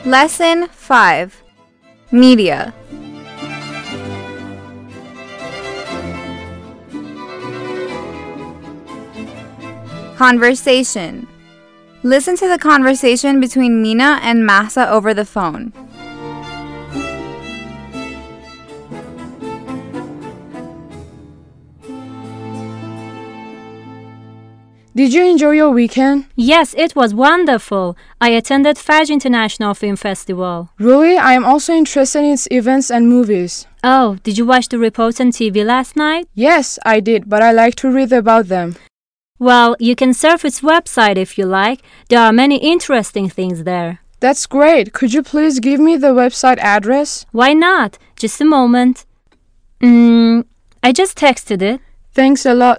Lesson 5. Media. Conversation. Listen to the conversation between Mina and Masa over the phone. Did you enjoy your weekend? Yes, it was wonderful. I attended Faj International Film Festival. Really? I am also interested in its events and movies. Oh, did you watch the reports on TV last night? Yes, I did, but I like to read about them. Well, you can surf its website if you like. There are many interesting things there. That's great. Could you please give me the website address? Why not? Just a moment. I just texted it. Thanks a lot.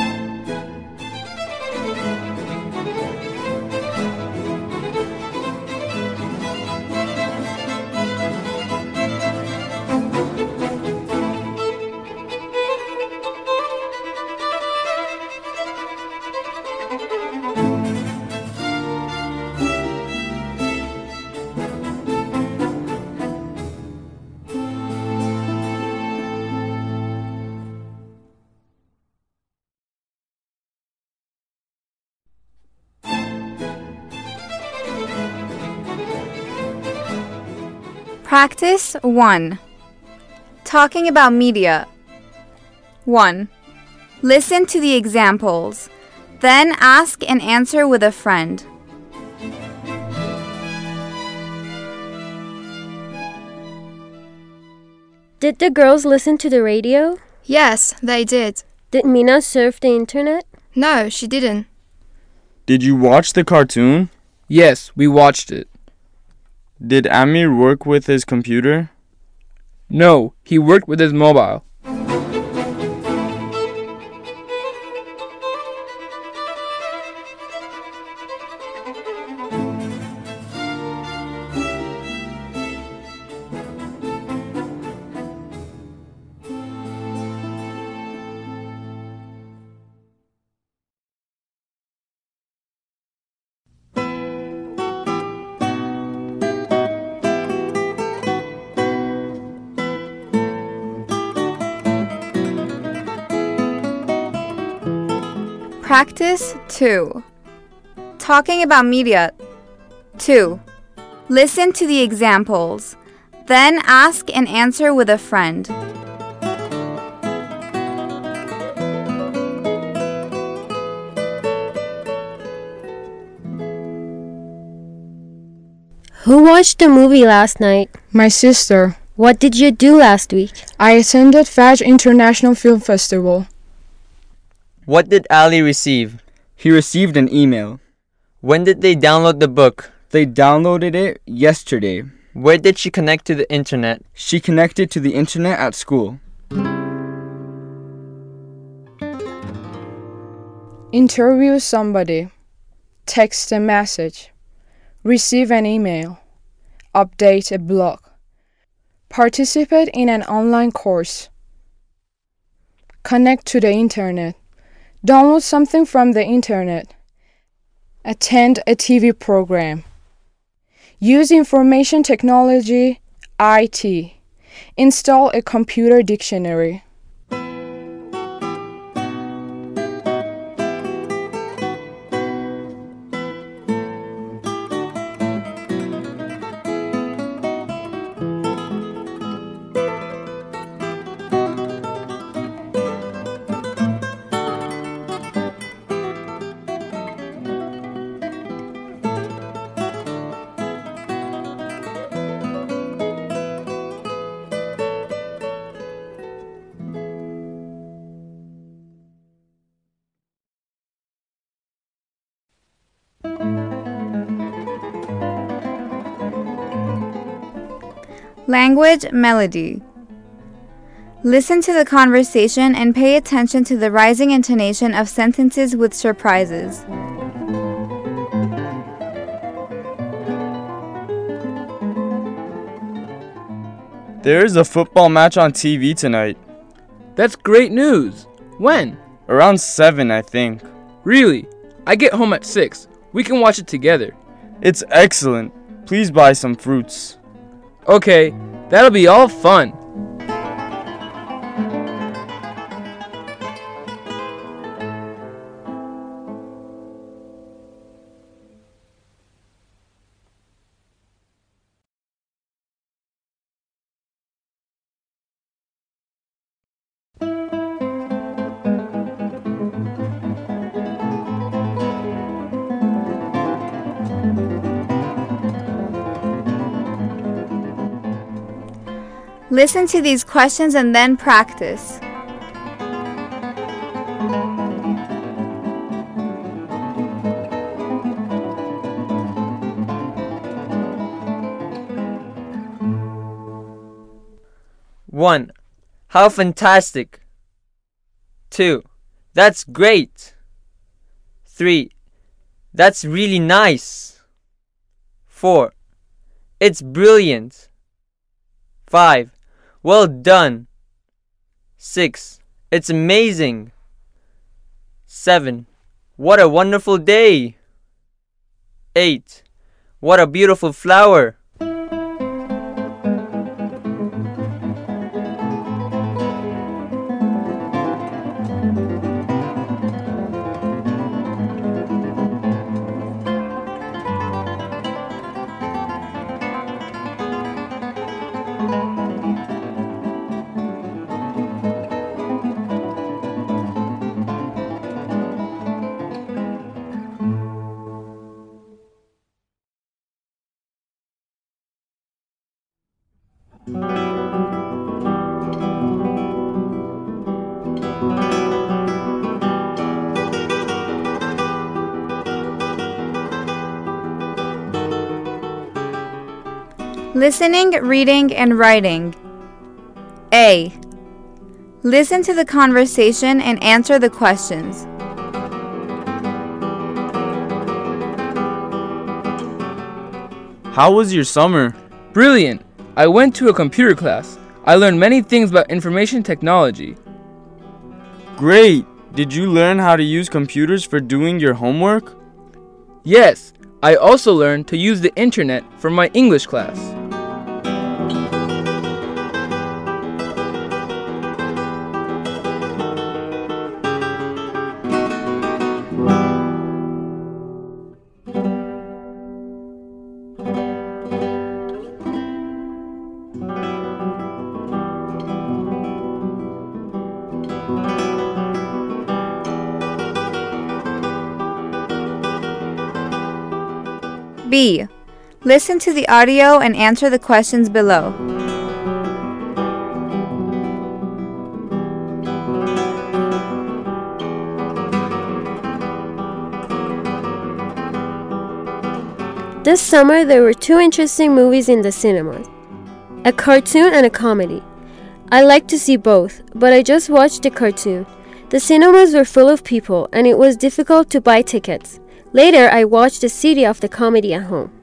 Practice 1. Talking about media. 1. Listen to the examples. Then ask and answer with a friend. Did the girls listen to the radio? Yes, they did. Did Mina surf the internet? No, she didn't. Did you watch the cartoon? Yes, we watched it. Did Amir work with his computer? No, he worked with his mobile. Practice 2. Talking about media. 2. Listen to the examples. Then ask and answer with a friend. Who watched the movie last night? My sister. What did you do last week? I attended Faj International Film Festival. What did Ali receive? He received an email. When did they download the book? They downloaded it yesterday. Where did she connect to the internet? She connected to the internet at school. Interview somebody. Text a message. Receive an email. Update a blog. Participate in an online course. Connect to the internet. Download something from the internet. Attend a TV program. Use information technology, IT. Install a computer dictionary. Language melody. Listen to the conversation and pay attention to the rising intonation of sentences with surprises. There is a football match on TV tonight. That's great news. When? Around 7, I think. Really? I get home at 6. We can watch it together. It's excellent. Please buy some fruits. Okay, that'll be all fun. Listen to these questions and then practice. One, how fantastic. 2, that's great. 3, that's really nice. 4, it's brilliant. 5, well done. 6, it's amazing. 7, what a wonderful day. 8, what a beautiful flower. Listening, reading, and writing. A. Listen to the conversation and answer the questions. How was your summer? Brilliant! I went to a computer class. I learned many things about information technology. Great! Did you learn how to use computers for doing your homework? Yes, I also learned to use the internet for my English class. B. Listen to the audio and answer the questions below. This summer there were 2 interesting movies in the cinemas. A cartoon and a comedy. I like to see both, but I just watched the cartoon. The cinemas were full of people and it was difficult to buy tickets. Later, I watched a CD of the comedy at home.